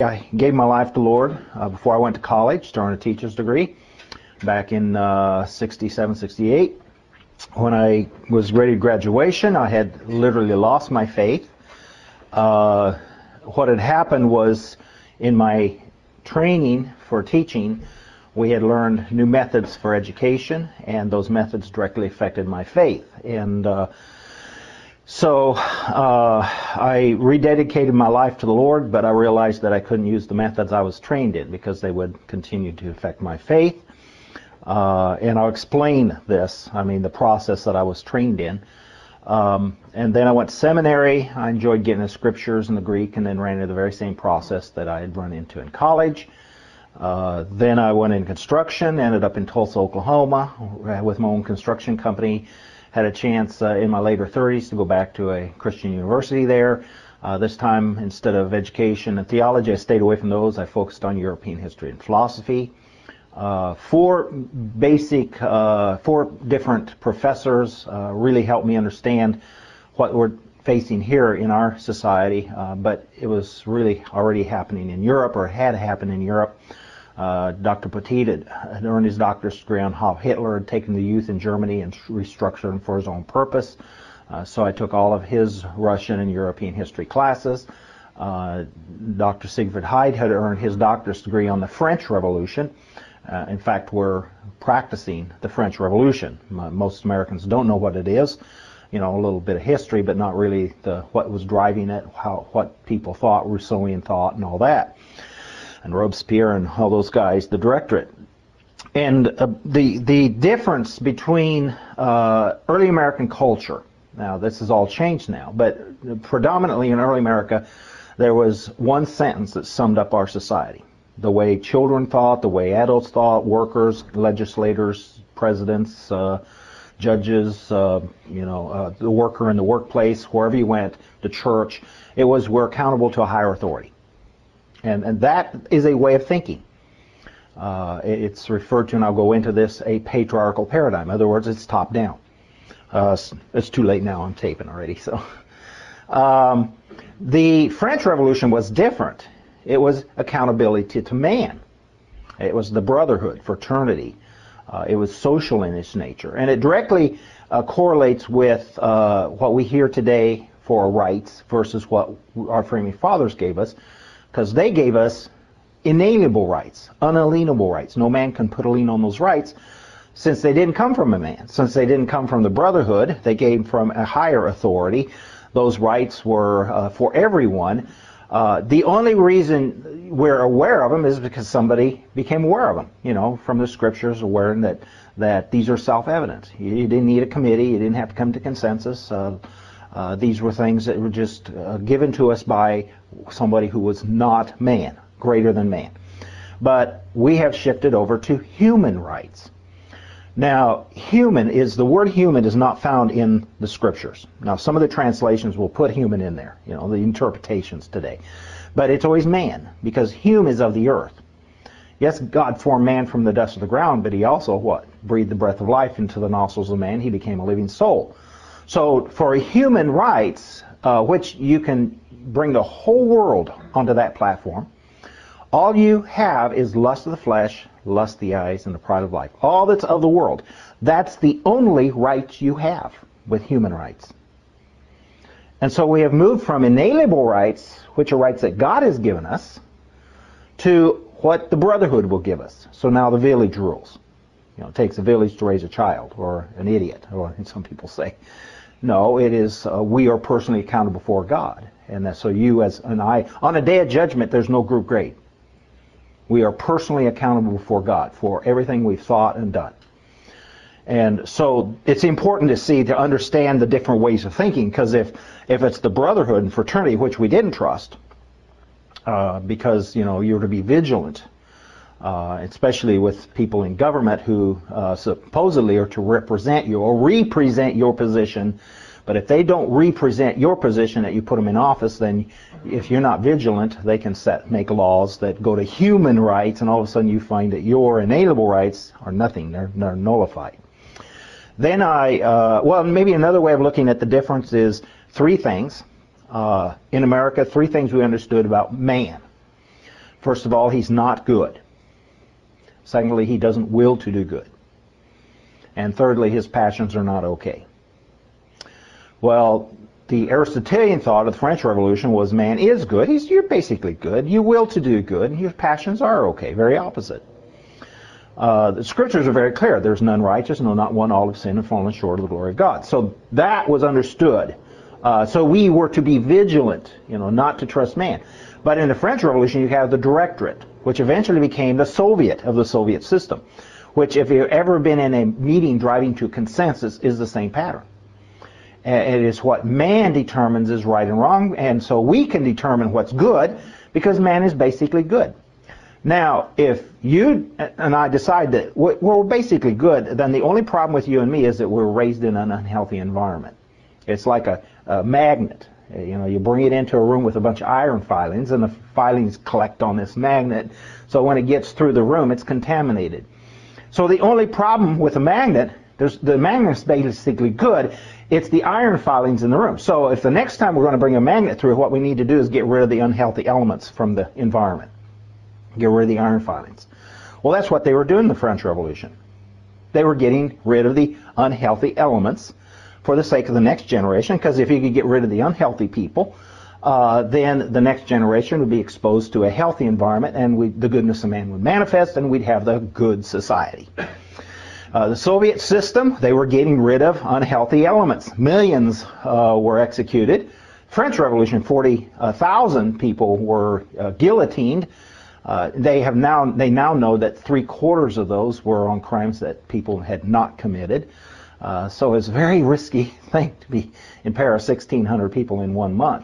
I gave my life to the Lord before I went to college to earn a teacher's degree back in 67, 68. When I was ready to graduation, I had literally lost my faith. What had happened was, in my training for teaching, we had learned new methods for education, and those methods directly affected my faith. And so I rededicated my life to the Lord, but I realized that I couldn't use the methods I was trained in because they would continue to affect my faith. And I'll explain this, the process that I was trained in. And then I went to seminary. I enjoyed getting the scriptures and the Greek, and then ran into the very same process that I had run into in college. Then I went in construction, ended up in Tulsa, Oklahoma with my own construction company. Had a chance in my later 30s to go back to a Christian university there. This time, instead of education and theology, I stayed away from those. I focused on European history and philosophy. Four different professors really helped me understand what we're facing here in our society, but it was really already happening in Europe, or had happened in Europe. Dr. Petit had earned his doctorate degree on how Hitler had taken the youth in Germany and restructured them for his own purpose. So I took all of his Russian and European history classes. Dr. Siegfried Heid had earned his doctorate degree on the French Revolution. In fact, we're practicing the French Revolution. Most Americans don't know what it is. A little bit of history, but not really what was driving it, what people thought, Rousseauian thought, and all that. And Robespierre and all those guys, the directorate. And the difference between early American culture, now this has all changed now, but predominantly in early America, there was one sentence that summed up our society. The way children thought, the way adults thought, workers, legislators, presidents, judges, the worker in the workplace, wherever you went, the church, it was, we're accountable to a higher authority. And that is a way of thinking. It's referred to, and I'll go into this, a patriarchal paradigm. In other words, it's top down. It's too late now, I'm taping already. So, the French Revolution was different. It was accountability to man. It was the brotherhood, fraternity. It was social in its nature. And it directly correlates with what we hear today for rights versus what our framing fathers gave us, because they gave us inalienable rights, unalienable rights. No man can put a lien on those rights, since they didn't come from a man. Since they didn't come from the brotherhood, they came from a higher authority. Those rights were for everyone. The only reason we're aware of them is because somebody became aware of them, from the scriptures, aware that these are self-evident. You didn't need a committee, you didn't have to come to consensus. These were things that were just given to us by somebody who was not man, greater than man. But we have shifted over to human rights. Now, the word human is not found in the scriptures. Now, some of the translations will put human in there, the interpretations today. But it's always man, because hume is of the earth. Yes, God formed man from the dust of the ground, but he also, breathed the breath of life into the nostrils of man. He became a living soul. So, for human rights, which you can bring the whole world onto that platform, all you have is lust of the flesh, lust of the eyes, and the pride of life. All that's of the world. That's the only rights you have with human rights. And so we have moved from inalienable rights, which are rights that God has given us, to what the brotherhood will give us. So now the village rules. It takes a village to raise a child, or an idiot, or some people say. No, it is, we are personally accountable before God. And so you as and I, on a day of judgment, there's no group grade. We are personally accountable before God for everything we've thought and done. And so it's important to understand the different ways of thinking, because if it's the brotherhood and fraternity, which we didn't trust, because you're to be vigilant, especially with people in government who supposedly are to represent you or represent your position. But if they don't represent your position that you put them in office, then if you're not vigilant, they can make laws that go to human rights, and all of a sudden you find that your inalienable rights are nothing. They're nullified. Then maybe another way of looking at the difference is three things. In America, three things we understood about man. First of all, he's not good. Secondly, he doesn't will to do good. And thirdly, his passions are not okay. Well, the Aristotelian thought of the French Revolution was man is good. You're basically good. You will to do good, and your passions are okay. Very opposite. The scriptures are very clear. There's none righteous, no, not one. All have sinned and fallen short of the glory of God. So that was understood. So we were to be vigilant, not to trust man. But in the French Revolution, you have the Directorate, which eventually became the Soviet of the Soviet system, which, if you've ever been in a meeting driving to consensus, is the same pattern. It is what man determines is right and wrong, and so we can determine what's good because man is basically good. Now, if you and I decide that we're basically good, then the only problem with you and me is that we're raised in an unhealthy environment. It's like a magnet. You bring it into a room with a bunch of iron filings, and the filings collect on this magnet, so when it gets through the room, it's contaminated. So the only problem with a magnet, the magnet's basically good, it's the iron filings in the room. So if the next time we're going to bring a magnet through, what we need to do is get rid of the unhealthy elements from the environment. Get rid of the iron filings. Well, that's what they were doing in the French Revolution. They were getting rid of the unhealthy elements for the sake of the next generation, because if you could get rid of the unhealthy people, then the next generation would be exposed to a healthy environment, and the goodness of man would manifest, and we'd have the good society. The Soviet system, they were getting rid of unhealthy elements. Millions were executed. French Revolution, 40,000 people were guillotined. They now know that 3/4 of those were on crimes that people had not committed. So it's a very risky thing to be in Paris, 1,600 people in 1 month.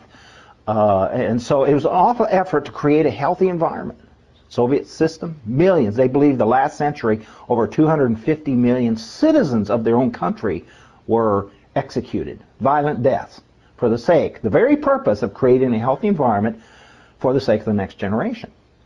And so it was an awful effort to create a healthy environment. Soviet system, millions. They believe the last century, over 250 million citizens of their own country were executed. Violent deaths for the very purpose of creating a healthy environment for the sake of the next generation.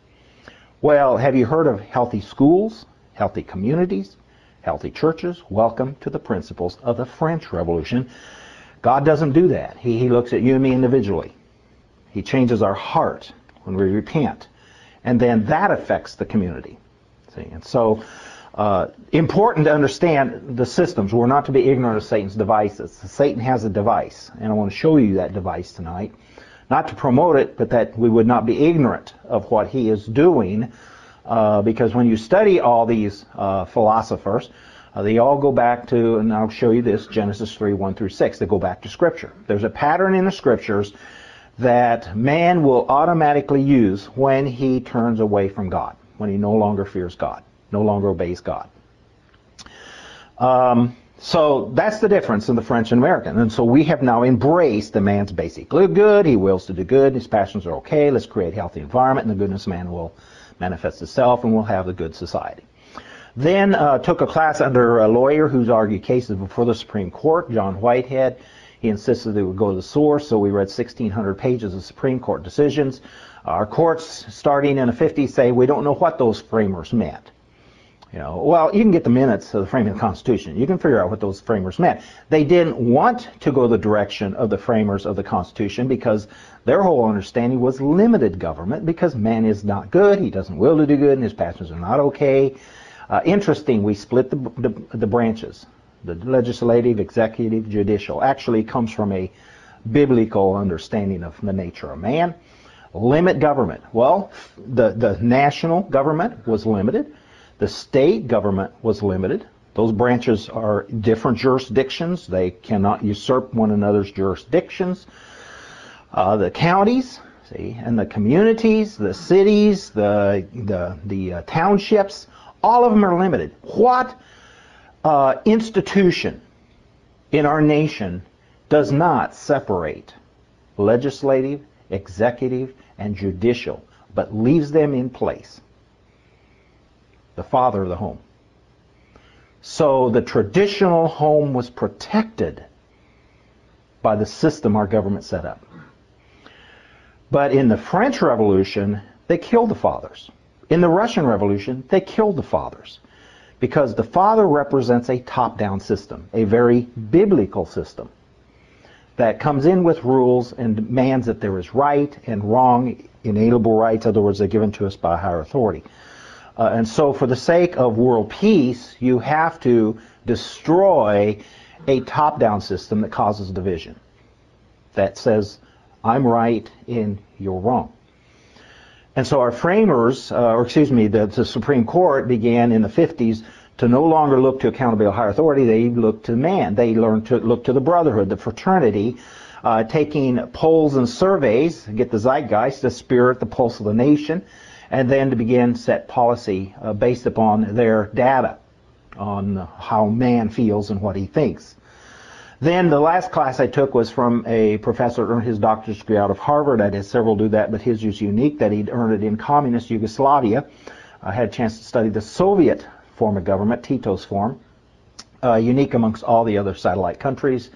Well, have you heard of healthy schools, healthy communities, healthy churches? Welcome to the principles of the French Revolution. God doesn't do that. He looks at you and me individually. He changes our heart when we repent. And then that affects the community. See? And so, important to understand the systems. We're not to be ignorant of Satan's devices. Satan has a device, and I want to show you that device tonight. Not to promote it, but that we would not be ignorant of what he is doing, because when you study all these philosophers, they all go back to, and I'll show you this, Genesis 3:1-6. They go back to Scripture. There's a pattern in the Scriptures that man will automatically use when he turns away from God, when he no longer fears God, no longer obeys God. So that's the difference in the French and American. And so we have now embraced the man's basically good, he wills to do good, his passions are okay, let's create a healthy environment, and the goodness of man will manifest itself, and we'll have the good society. Then took a class under a lawyer who's argued cases before the Supreme Court, John Whitehead. He insisted they would go to the source, so we read 1,600 pages of Supreme Court decisions. Our courts, starting in the 50s, say we don't know what those framers meant. Well, you can get the minutes of the framing of the Constitution. You can figure out what those framers meant. They didn't want to go the direction of the framers of the Constitution because their whole understanding was limited government, because man is not good, he doesn't will to do good, and his passions are not okay. Interesting, we split the branches. The legislative, executive, judicial actually comes from a biblical understanding of the nature of man. Limit government. Well, the national government was limited. The state government was limited. Those branches are different jurisdictions. They cannot usurp one another's jurisdictions. The counties, and the communities, the cities, the townships, all of them are limited. What institution in our nation does not separate legislative, executive, and judicial, but leaves them in place? The father of the home. So the traditional home was protected by the system our government set up. But in the French Revolution, they killed the fathers. In the Russian Revolution, they killed the fathers, because the father represents a top-down system, a very biblical system that comes in with rules and demands that there is right and wrong inalienable rights. In other words, they're given to us by a higher authority. And so for the sake of world peace, you have to destroy a top-down system that causes division, that says, I'm right and you're wrong. And so our framers, the Supreme Court began in the 50s to no longer look to accountability of higher authority. They looked to man. They learned to look to the brotherhood, the fraternity, taking polls and surveys, get the zeitgeist, the spirit, the pulse of the nation, and then to begin set policy based upon their data on how man feels and what he thinks. Then the last class I took was from a professor who earned his doctorate degree out of Harvard. I had several do that, but his was unique, that he'd earned it in communist Yugoslavia. I had a chance to study the Soviet form of government, Tito's form, unique amongst all the other satellite countries,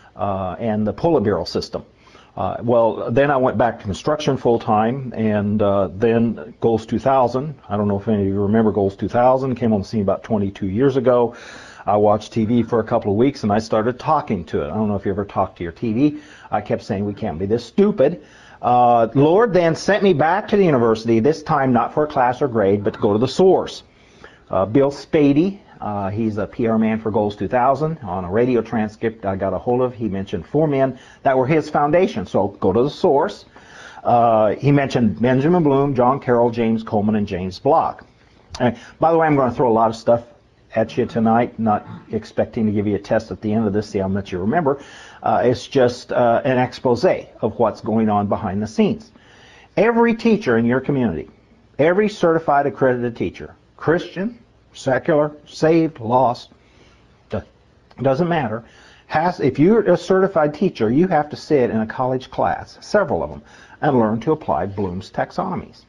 and the Politburo system. Well, then I went back to construction full-time, and then Goals 2000. I don't know if any of you remember Goals 2000. Came on the scene about 22 years ago. I watched TV for a couple of weeks, and I started talking to it. I don't know if you ever talked to your TV. I kept saying, we can't be this stupid. Lord then sent me back to the university, this time not for a class or grade, but to go to the source. Bill Spady, he's a PR man for Goals 2000. On a radio transcript I got a hold of, he mentioned 4 men that were his foundation. So go to the source. He mentioned Benjamin Bloom, John Carroll, James Coleman, and James Block. By the way, I'm going to throw a lot of stuff at you tonight, not expecting to give you a test at the end of this, see how much you remember. It's just an expose of what's going on behind the scenes. Every teacher in your community, every certified accredited teacher, Christian, secular, saved, lost, doesn't matter, if you're a certified teacher, you have to sit in a college class, several of them, and learn to apply Bloom's taxonomies.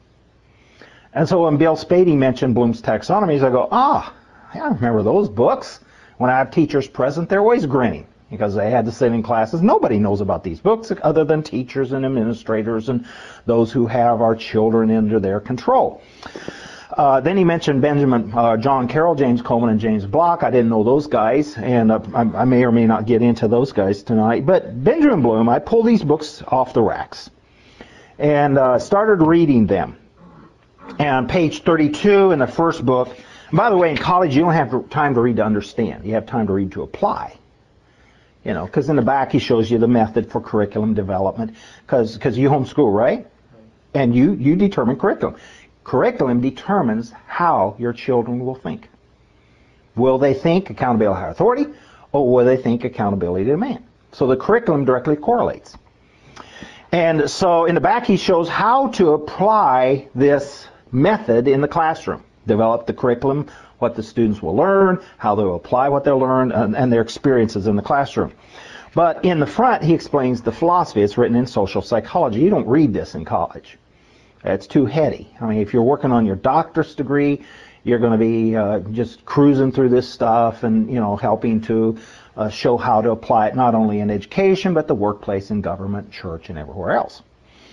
And so when Bill Spady mentioned Bloom's taxonomies, I go, I remember those books. When I have teachers present, they're always grinning because they had to sit in classes. Nobody knows about these books other than teachers and administrators and those who have our children under their control. Then he mentioned John Carroll, James Coleman, and James Block. I didn't know those guys, and I may or may not get into those guys tonight. But Benjamin Bloom, I pulled these books off the racks and started reading them. And on page 32 in the first book, by the way, in college, you don't have time to read to understand. You have time to read to apply. You know, because in the back he shows you the method for curriculum development. Because you homeschool, right? And you determine curriculum. Curriculum determines how your children will think. Will they think accountability to higher authority, or will they think accountability to man? So the curriculum directly correlates. And so in the back he shows how to apply this method in the classroom. Develop the curriculum, what the students will learn, how they'll apply what they'll learn, and their experiences in the classroom. But in the front, he explains the philosophy. It's written in social psychology. You don't read this in college. It's too heady. I mean, if you're working on your doctorate degree, you're going to be just cruising through this stuff and, you know, helping to show how to apply it not only in education, but the workplace, in government, church, and everywhere else.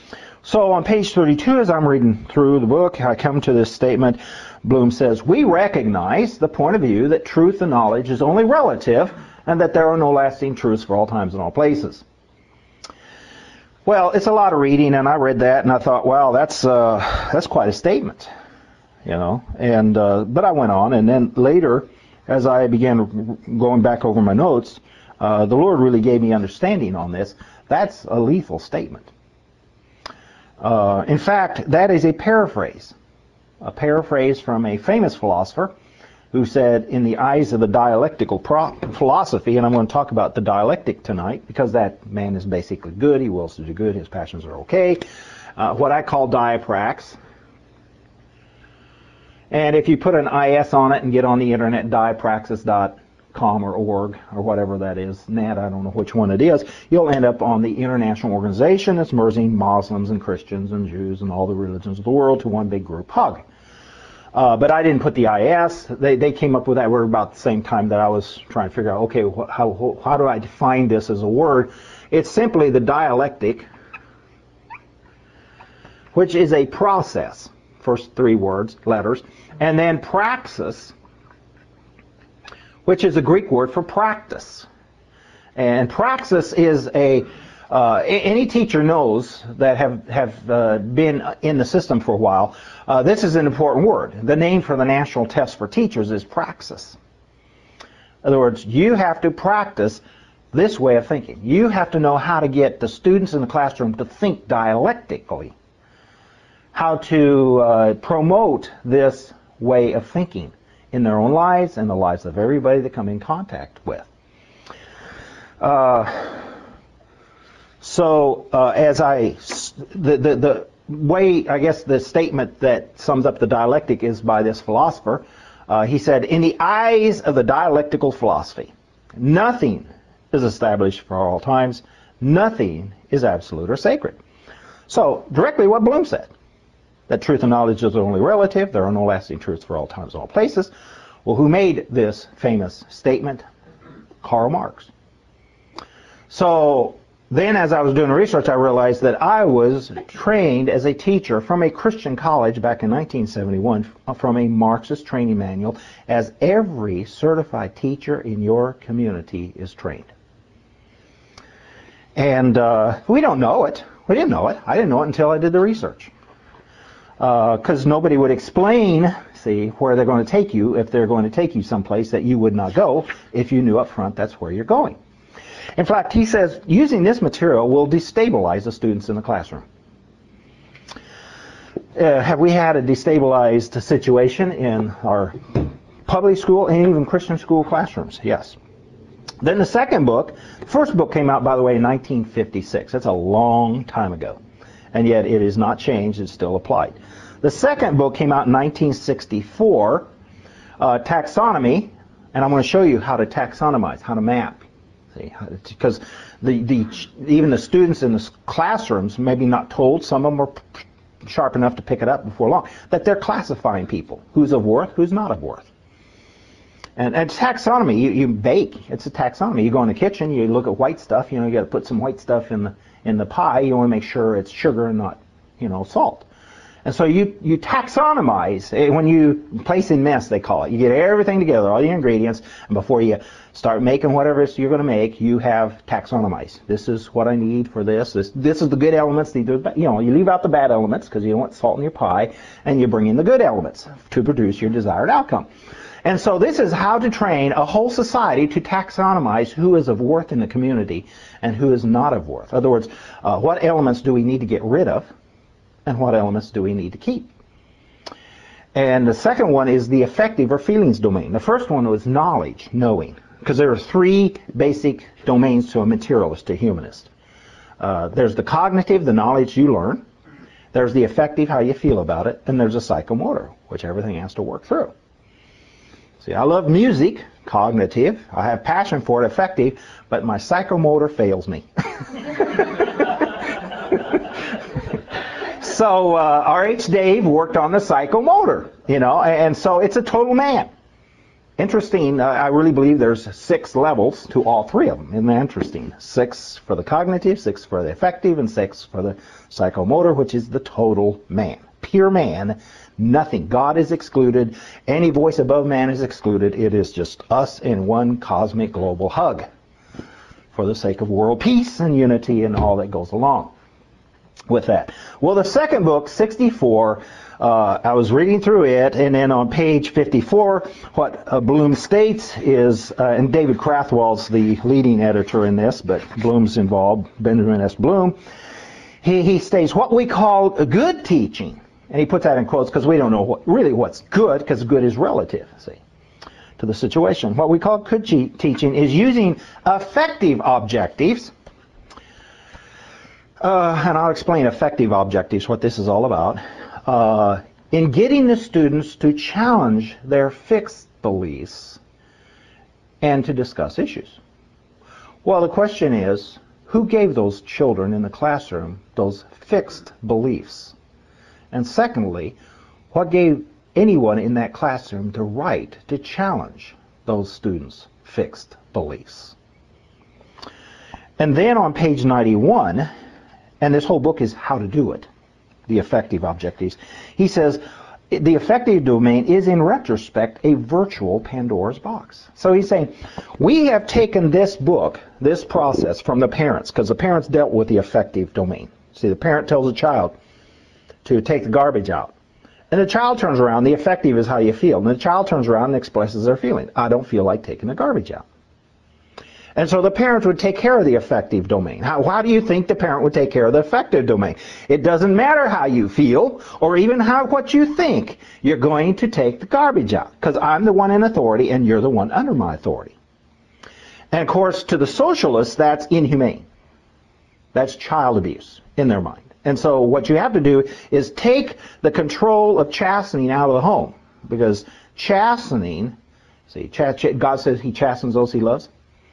So on page 32, as I'm reading through the book, I come to this statement. Bloom says, we recognize the point of view that truth and knowledge is only relative and that there are no lasting truths for all times and all places. Well, it's a lot of reading, and I read that and I thought, wow, that's quite a statement, you know. And but I went on, and then later, as I began going back over my notes, the Lord really gave me understanding on this. That's a lethal statement. In fact, that is a paraphrase from a famous philosopher who said, in the eyes of the dialectical philosophy, and I'm going to talk about the dialectic tonight, because that man is basically good, he wills to do good, his passions are okay, what I call diaprax. And if you put an IS on it and get on the internet, diapraxis.com or org or whatever that is, net, I don't know which one it is, you'll end up on the international organization that's merging Muslims and Christians and Jews and all the religions of the world to one big group hug. But I didn't put the IS. They came up with that word about the same time that I was trying to figure out, okay, how do I define this as a word? It's simply the dialectic, which is a process, first 3 words, letters, and then praxis, which is a Greek word for practice. And praxis is a Any teacher knows that have been in the system for a while, this is an important word. The name for the national test for teachers is praxis. In other words, you have to practice this way of thinking. You have to know how to get the students in the classroom to think dialectically, how to promote this way of thinking in their own lives and the lives of everybody they come in contact with. The way, I guess, the statement that sums up the dialectic is by this philosopher. He said, in the eyes of the dialectical philosophy, nothing is established for all times, nothing is absolute or sacred. So, directly what Bloom said, that truth and knowledge is only relative, there are no lasting truths for all times and all places. Well, who made this famous statement? Karl Marx. So, then as I was doing research, I realized that I was trained as a teacher from a Christian college back in 1971 from a Marxist training manual, as every certified teacher in your community is trained. And we don't know it. We didn't know it. I didn't know it until I did the research. Because nobody would explain, see, where they're going to take you if they're going to take you someplace that you would not go if you knew up front that's where you're going. In fact, he says using this material will destabilize the students in the classroom. Have we had a destabilized situation in our public school and even Christian school classrooms? Yes. Then the second book, the first book came out, by the way, in 1956. That's a long time ago. And yet it is not changed, it's still applied. The second book came out in 1964, Taxonomy, and I'm going to show you how to taxonomize, how to map. See, because even the students in the classrooms, maybe not told, some of them are sharp enough to pick it up before long, that they're classifying people, who's of worth, who's not of worth. And taxonomy, you bake, it's a taxonomy. You go in the kitchen, you look at white stuff, you got to put some white stuff in the pie. You want to make sure it's sugar and not, salt. And so you taxonomize. When you place in mess, they call it. You get everything together, all the ingredients, and before you start making whatever it is you're going to make, you have taxonomized. This is what I need for this. This is the good elements. You leave out the bad elements because you don't want salt in your pie, and you bring in the good elements to produce your desired outcome. And so this is how to train a whole society to taxonomize who is of worth in the community and who is not of worth. In other words, what elements do we need to get rid of and what elements do we need to keep? And the second one is the affective or feelings domain. The first one was knowledge, knowing, because there are three basic domains to a materialist, to a humanist. There's the cognitive, the knowledge you learn. There's the affective, how you feel about it. And there's the psychomotor, which everything has to work through. See, I love music, cognitive. I have passion for it, affective, but my psychomotor fails me. So R.H. Dave worked on the psychomotor, and so it's a total man. Interesting, I really believe there's 6 levels to all 3 of them. Isn't that interesting? 6 for the cognitive, 6 for the affective, and 6 for the psychomotor, which is the total man. Pure man, nothing. God is excluded. Any voice above man is excluded. It is just us in one cosmic global hug for the sake of world peace and unity and all that goes along with that. Well, the second book, 64, I was reading through it, and then on page 54, what Bloom states is, and David Crathwell's the leading editor in this, but Bloom's involved, Benjamin S. Bloom, he states what we call a good teaching. And he puts that in quotes because we don't know really what's good, because good is relative, see, to the situation. What we call good teaching is using affective objectives. And I'll explain affective objectives, what this is all about, in getting the students to challenge their fixed beliefs and to discuss issues. Well, the question is, who gave those children in the classroom those fixed beliefs? And secondly, what gave anyone in that classroom the right to challenge those students' fixed beliefs? And then on page 91, and this whole book is how to do it, the affective objectives, he says, the affective domain is, in retrospect, a virtual Pandora's box. So he's saying, we have taken this book, this process, from the parents, because the parents dealt with the affective domain. See, the parent tells the child to take the garbage out. And the child turns around, the affective is how you feel, and the child turns around and expresses their feeling. I don't feel like taking the garbage out. And so the parents would take care of the affective domain. How do you think the parent would take care of the affective domain? It doesn't matter how you feel or even what you think. You're going to take the garbage out because I'm the one in authority and you're the one under my authority. And of course, to the socialists, that's inhumane. That's child abuse in their mind. And so what you have to do is take the control of chastening out of the home, because chastening, see, God says he chastens those he loves.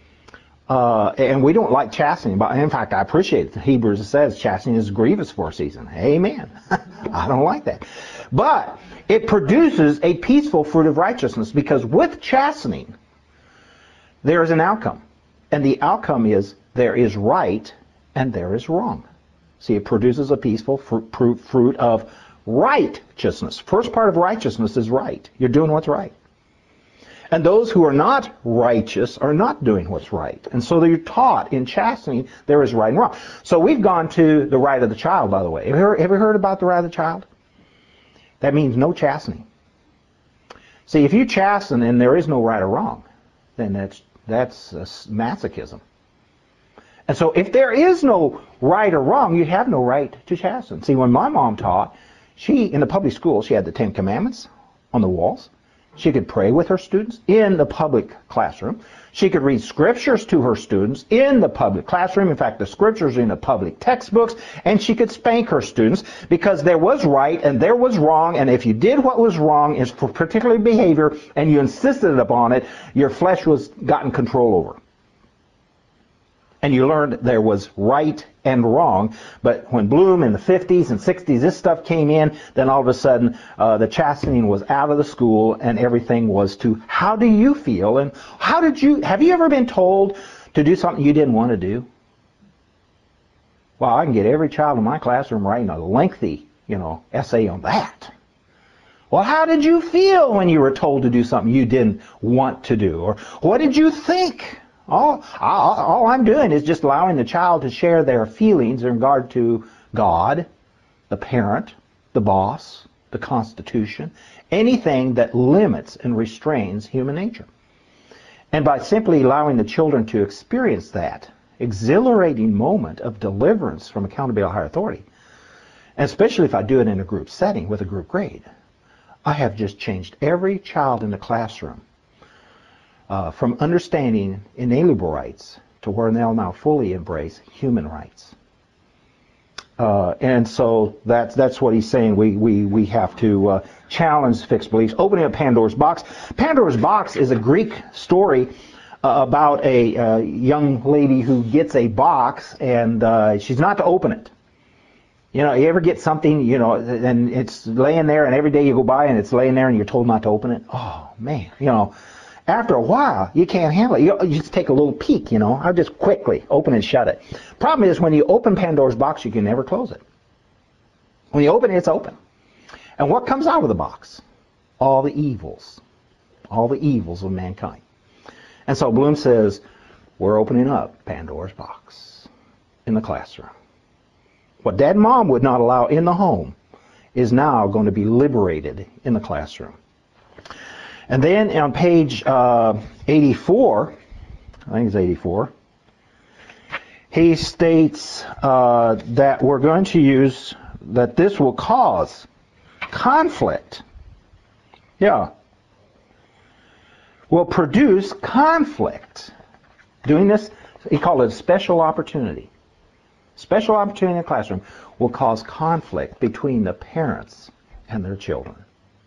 And we don't like chastening, but in fact I appreciate it. Hebrews says chastening is grievous for a season. Amen. I don't like that. But it produces a peaceful fruit of righteousness, because with chastening there is an outcome. And the outcome is there is right and there is wrong. See, it produces a peaceful fruit of righteousness. First part of righteousness is right. You're doing what's right. And those who are not righteous are not doing what's right. And so you're taught in chastening there is right and wrong. So we've gone to the right of the child, by the way. Have you ever heard about the right of the child? That means no chastening. See, if you chasten and there is no right or wrong, then that's masochism. And so if there is no right or wrong, you have no right to chasten. See, when my mom taught, in the public school, she had the Ten Commandments on the walls. She could pray with her students in the public classroom. She could read scriptures to her students in the public classroom. In fact, the scriptures are in the public textbooks. And she could spank her students because there was right and there was wrong. And if you did what was wrong, is for particular behavior, and you insisted upon it, your flesh was gotten control over. And you learned there was right and wrong. But when Bloom in the 50s and 60s, this stuff came in, then all of a sudden the chastening was out of the school and everything was to how do you feel? And have you ever been told to do something you didn't want to do? Well, I can get every child in my classroom writing a lengthy, essay on that. Well, how did you feel when you were told to do something you didn't want to do? Or what did you think? All I'm doing is just allowing the child to share their feelings in regard to God, the parent, the boss, the Constitution, anything that limits and restrains human nature. And by simply allowing the children to experience that exhilarating moment of deliverance from accountability of higher authority, and especially if I do it in a group setting with a group grade, I have just changed every child in the classroom from understanding inalienable rights to where they'll now fully embrace human rights. And so that's what he's saying. We have to challenge fixed beliefs. Opening up Pandora's box. Pandora's box is a Greek story about a young lady who gets a box and she's not to open it. You ever get something, and it's laying there, and every day you go by and it's laying there and you're told not to open it? Oh, man, after a while, you can't handle it. You just take a little peek, I'll just quickly open and shut it. Problem is, when you open Pandora's box, you can never close it. When you open it, it's open. And what comes out of the box? All the evils of mankind. And so Bloom says, we're opening up Pandora's box in the classroom. What Dad and Mom would not allow in the home is now going to be liberated in the classroom. And then on page 84, I think it's 84, he states that we're going to use, that this will cause conflict. Yeah. Will produce conflict. Doing this, he called it a special opportunity. Special opportunity in the classroom will cause conflict between the parents and their children.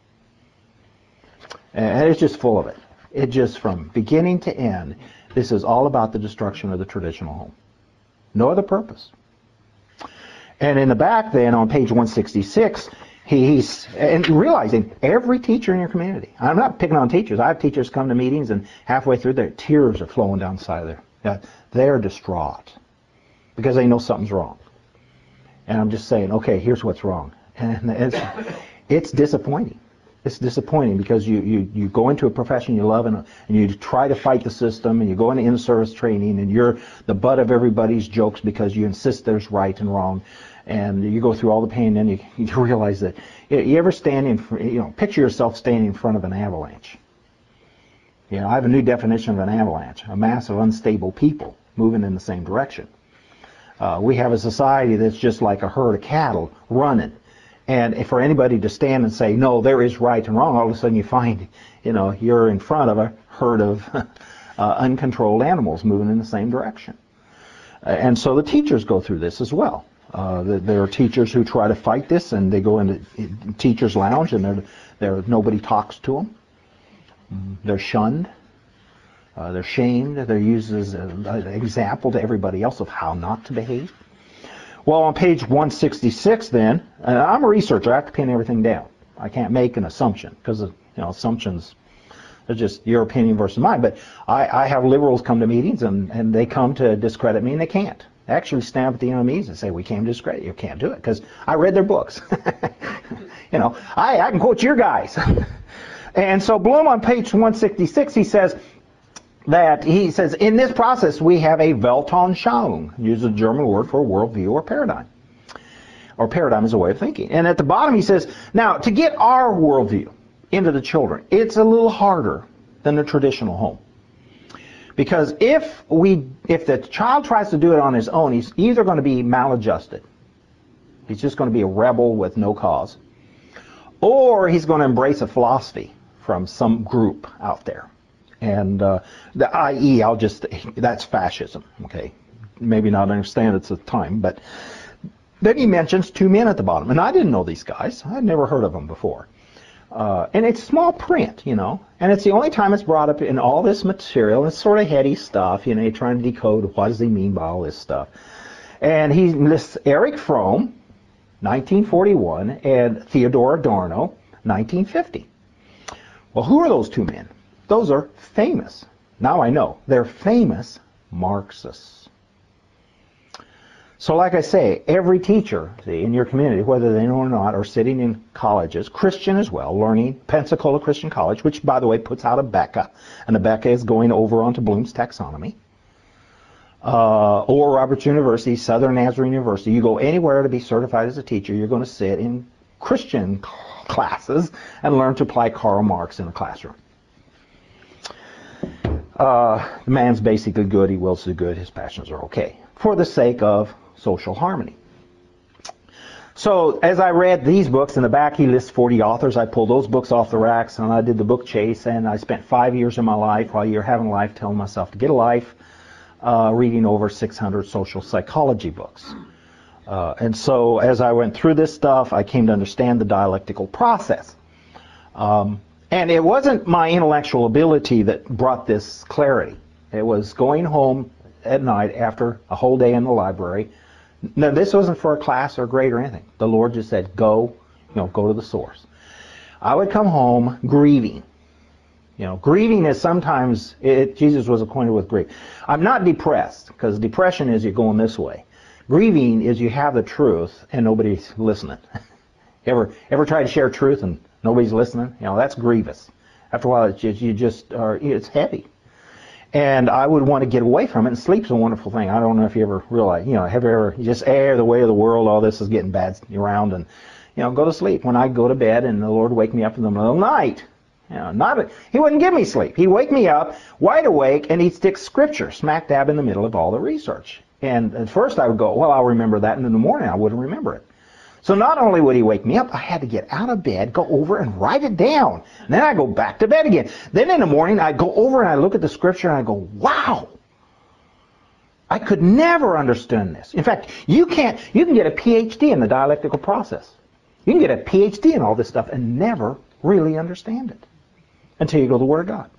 And it's just full of it. It just, from beginning to end, this is all about the destruction of the traditional home. No other purpose. And in the back then, on page 166, he's realizing every teacher in your community. I'm not picking on teachers. I have teachers come to meetings and halfway through their tears are flowing down the side of they're distraught because they know something's wrong. And I'm just saying, okay, here's what's wrong. And it's disappointing. It's disappointing because you go into a profession you love and you try to fight the system, and you go into in-service training and you're the butt of everybody's jokes because you insist there's right and wrong, and you go through all the pain, and you realize that you ever stand in, picture yourself standing in front of an avalanche. I have a new definition of an avalanche: a mass of unstable people moving in the same direction. We have a society that's just like a herd of cattle running. And for anybody to stand and say, no, there is right and wrong, all of a sudden you find, you're in front of a herd of uncontrolled animals moving in the same direction. And so the teachers go through this as well. There are teachers who try to fight this, and they go into teachers' lounge, and nobody talks to them. They're shunned. They're shamed. They're used as an example to everybody else of how not to behave. Well, on page 166 then, and I'm a researcher, I have to pin everything down. I can't make an assumption, because assumptions are just your opinion versus mine. But I have liberals come to meetings, and they come to discredit me, and they can't. They actually stand up at the end of meetings and say, we came to discredit you. Can't do it, because I read their books. I can quote your guys. And so Bloom on page 166, he says, in this process we have a Weltanschauung, uses a German word for worldview or paradigm. Or paradigm is a way of thinking. And at the bottom he says, now to get our worldview into the children, it's a little harder than the traditional home. Because if the child tries to do it on his own, he's either going to be maladjusted, he's just going to be a rebel with no cause, or he's going to embrace a philosophy from some group out there. And i.e., that's fascism, okay? Maybe not understand it's a time, but then he mentions two men at the bottom, and I didn't know these guys. I'd never heard of them before. And it's small print, and it's the only time it's brought up in all this material. It's sort of heady stuff, you're trying to decode what does he mean by all this stuff. And he lists Erich Fromm, 1941, and Theodor Adorno, 1950. Well, who are those two men? Those are famous, now I know, they're famous Marxists. So like I say, every teacher in your community, whether they know or not, are sitting in colleges, Christian as well, learning Pensacola Christian College, which by the way puts out a Becca, and the Becca is going over onto Bloom's taxonomy. Or Roberts University, Southern Nazarene University. You go anywhere to be certified as a teacher, you're going to sit in Christian classes and learn to apply Karl Marx in the classroom. The man's basically good, he wills to do good, his passions are okay, for the sake of social harmony. So as I read these books, in the back he lists 40 authors. I pulled those books off the racks, and I did the book chase, and I spent 5 years of my life, while you're having a life, telling myself to get a life, reading over 600 social psychology books. And so as I went through this stuff, I came to understand the dialectical process. And it wasn't my intellectual ability that brought this clarity. It was going home at night after a whole day in the library. Now, this wasn't for a class or grade or anything. The Lord just said, go to the source. I would come home grieving. Grieving is sometimes, Jesus was acquainted with grief. I'm not depressed, because depression is you're going this way. Grieving is you have the truth and nobody's listening. Ever try to share truth and nobody's listening? That's grievous. After a while, it's heavy. And I would want to get away from it, and sleep's a wonderful thing. I don't know if you ever realize, have you ever just the way of the world, all this is getting bad around, and, go to sleep. When I go to bed and the Lord wake me up in the middle of the night, he wouldn't give me sleep. He'd wake me up wide awake, and he'd stick scripture smack dab in the middle of all the research. And at first I would go, well, I'll remember that, and in the morning I wouldn't remember it. So not only would he wake me up, I had to get out of bed, go over and write it down. And then I go back to bed again. Then in the morning I go over and I look at the scripture and I go, wow, I could never understand this. In fact, you can get a PhD in the dialectical process. You can get a PhD in all this stuff and never really understand it until you go to the Word of God.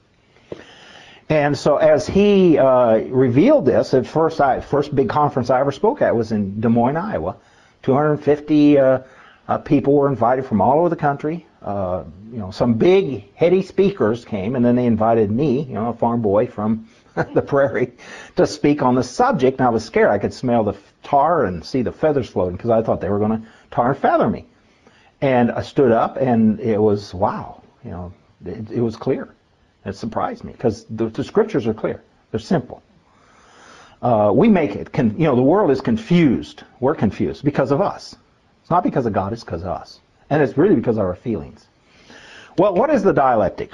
And so as he revealed this, at first big conference I ever spoke at was in Des Moines, Iowa. 250 people were invited from all over the country. Some big, heady speakers came, and then they invited me, a farm boy from the prairie, to speak on the subject. And I was scared. I could smell the tar and see the feathers floating, because I thought they were going to tar and feather me. And I stood up, and it was, wow, it was clear. It surprised me, because the scriptures are clear. They're simple. We make it, the world is confused. We're confused because of us. It's not because of God, it's because of us. And it's really because of our feelings. Well, what is the dialectic?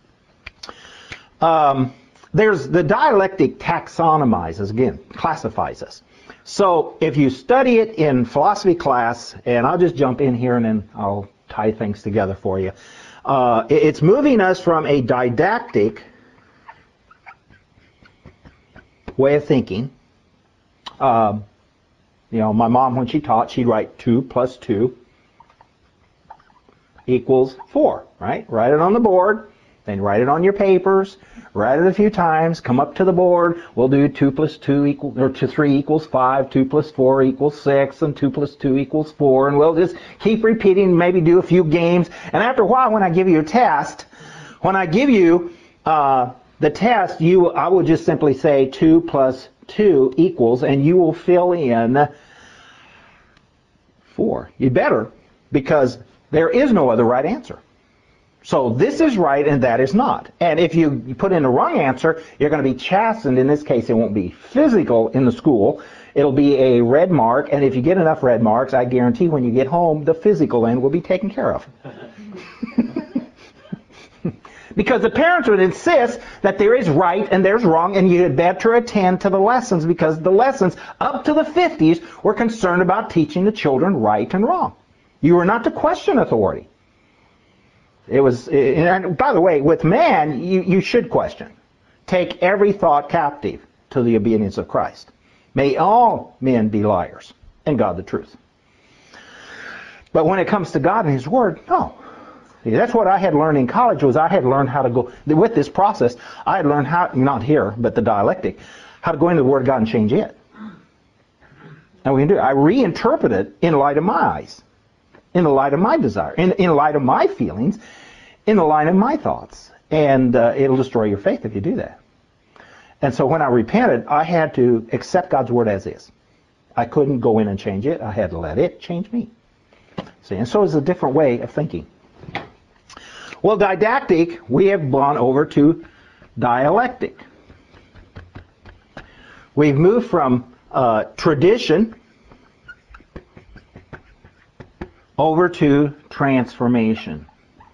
There's the dialectic taxonomizes, again, classifies us. So if you study it in philosophy class, and I'll just jump in here and then I'll tie things together for you. It's moving us from a didactic way of thinking. My mom, when she taught, she'd write 2 plus 2 equals 4, right? Write it on the board, then write it on your papers, write it a few times, come up to the board, we'll do 2 plus 2 equals, or 3 equals 5, 2 plus 4 equals 6, and 2 plus 2 equals 4, and we'll just keep repeating, maybe do a few games, and after a while, when I give you a test, when I give you the test, I will just simply say 2 plus 2 equals, and you will fill in 4. You better, because there is no other right answer. So this is right and that is not. And if you put in the wrong answer, you're going to be chastened. In this case, it won't be physical in the school. It'll be a red mark, and if you get enough red marks, I guarantee when you get home, the physical end will be taken care of. Because the parents would insist that there is right and there's wrong, and you had better attend to the lessons, because the lessons up to the 50s were concerned about teaching the children right and wrong. You were not to question authority. It was, and by the way, with man, you should question. Take every thought captive to the obedience of Christ. May all men be liars, and God the truth. But when it comes to God and His Word, no. See, that's what I had learned in college, was I had learned how to go, with this process, I had learned how, not here, but the dialectic, how to go into the Word of God and change it. And we can do it. I reinterpret it in light of my eyes, in the light of my desire, in light of my feelings, in the light of my thoughts. And it'll destroy your faith if you do that. And so when I repented, I had to accept God's Word as is. I couldn't go in and change it. I had to let it change me. See, and so it's a different way of thinking. Well, didactic, we have gone over to dialectic. We've moved from tradition over to transformation.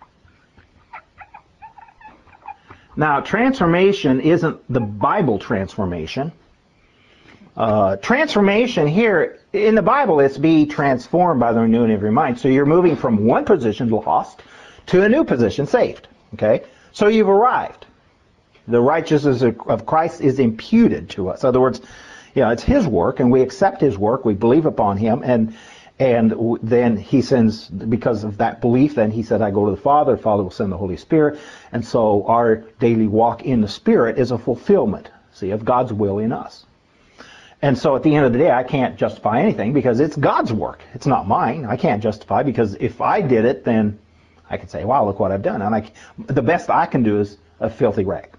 Now, transformation isn't the Bible transformation. Transformation here, in the Bible, it's be transformed by the renewing of your mind. So you're moving from one position, lost, to a new position, saved. Okay? So you've arrived. The righteousness of Christ is imputed to us. In other words, it's His work, and we accept His work, we believe upon Him, and then He sends, because of that belief, then He said, I go to the Father will send the Holy Spirit, and so our daily walk in the Spirit is a fulfillment, see, of God's will in us. And so at the end of the day, I can't justify anything, because it's God's work. It's not mine. I can't justify, because if I did it, then I could say, wow, look what I've done. And the best I can do is a filthy rag.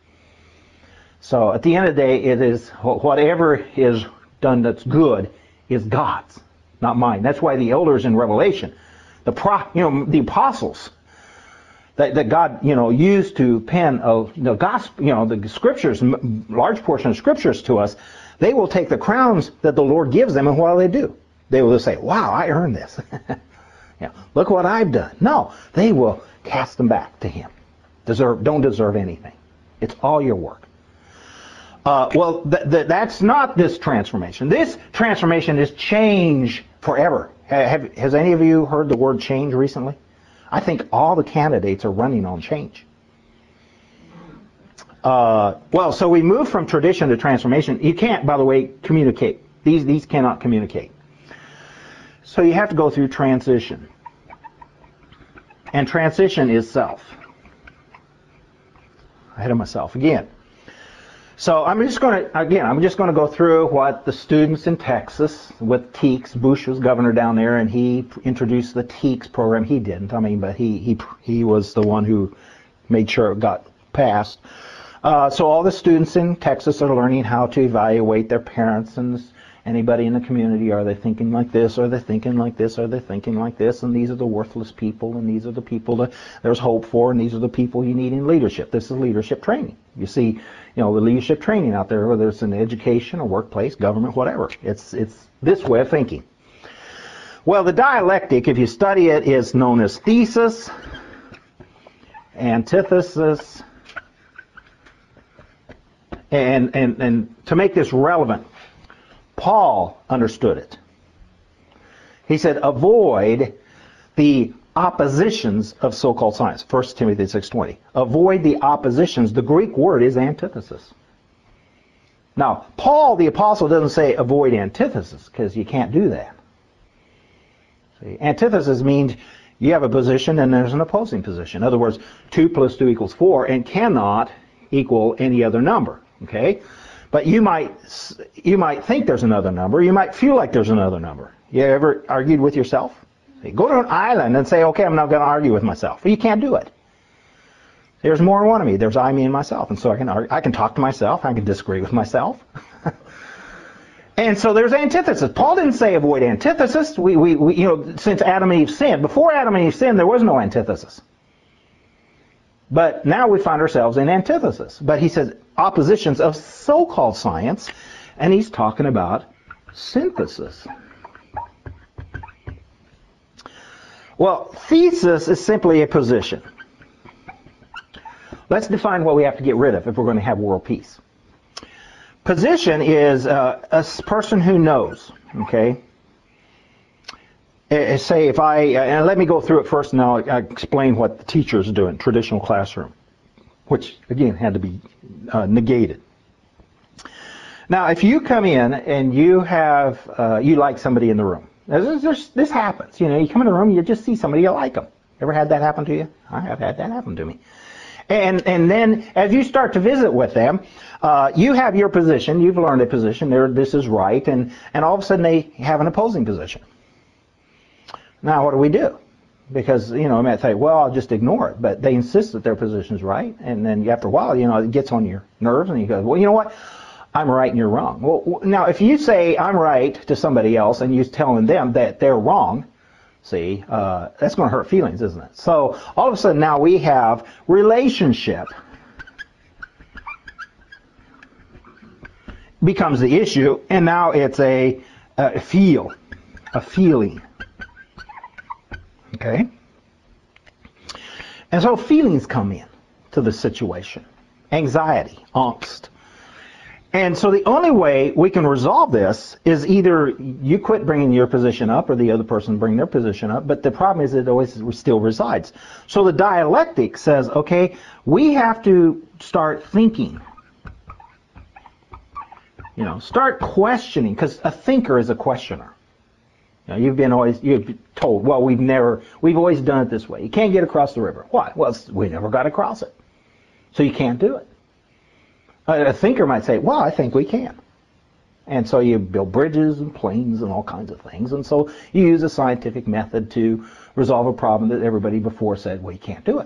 So at the end of the day, it is whatever is done that's good is God's, not mine. That's why the elders in Revelation, the apostles that God used to pen the gospel, the scriptures, large portion of scriptures to us, they will take the crowns that the Lord gives them, and what do they do? They will just say, wow, I earned this. Look what I've done. No, they will cast them back to Him. Don't deserve anything. It's all your work. Well, that's not this transformation. This transformation is change forever. Has any of you heard the word change recently? I think all the candidates are running on change. Well, so we move from tradition to transformation. You can't, by the way, communicate. These cannot communicate. So you have to go through transition. And transition is self. Ahead of myself again. So I'm just going to go through what the students in Texas with TEEX, Bush was governor down there, and he introduced the TEEX program. He didn't, but he was the one who made sure it got passed. So all the students in Texas are learning how to evaluate their parents and Anybody in the community, are they thinking like this? Are they thinking like this? Are they thinking like this? And these are the worthless people, and these are the people that there's hope for, and these are the people you need in leadership. This is leadership training. You see, the leadership training out there, whether it's in education or workplace, government, whatever. It's this way of thinking. Well, the dialectic, if you study it, is known as thesis, antithesis, and to make this relevant, Paul understood it. He said, avoid the oppositions of so-called science. 1 Timothy 6:20. Avoid the oppositions. The Greek word is antithesis. Now, Paul the apostle doesn't say avoid antithesis, because you can't do that. See, antithesis means you have a position and there's an opposing position. In other words, 2 plus 2 equals 4 and cannot equal any other number. Okay? But you might think there's another number. You might feel like there's another number. You ever argued with yourself? Go to an island and say, okay, I'm not going to argue with myself. Well, you can't do it. There's more than one of me. There's I, me, and myself. And so I can talk to myself. I can disagree with myself. And so there's antithesis. Paul didn't say avoid antithesis. Since Adam and Eve sinned, before Adam and Eve sinned, there was no antithesis. But now we find ourselves in antithesis. But he says oppositions of so-called science, and he's talking about synthesis. Well, thesis is simply a position. Let's define what we have to get rid of if we're going to have world peace. Position is a person who knows, okay? Say if and let me go through it first and I'll explain what the teachers do in traditional classroom, which again had to be negated. Now if you come in and you like somebody in the room, this happens, you come in the room, you just see somebody, you like them. Ever had that happen to you? I have had that happen to me. And then as you start to visit with them, you have your position, you've learned a position, this is right, and all of a sudden they have an opposing position. Now what do we do? Because, I might say, well, I'll just ignore it, but they insist that their position is right, and then after a while, it gets on your nerves, and you go, well, you know what? I'm right and you're wrong. Well, now if you say I'm right to somebody else and you're telling them that they're wrong, see, that's going to hurt feelings, isn't it? So all of a sudden now we have relationship becomes the issue, and now it's a feeling. Okay? And so feelings come in to the situation. Anxiety, angst. And so the only way we can resolve this is either you quit bringing your position up or the other person bring their position up, but the problem is it always still resides. So the dialectic says, okay, we have to start thinking. Start questioning, because a thinker is a questioner. You've been told, well, we've always done it this way. You can't get across the river. Why? Well, we never got across it. So you can't do it. A thinker might say, well, I think we can. And so you build bridges and planes and all kinds of things. And so you use a scientific method to resolve a problem that everybody before said, well, you can't do it.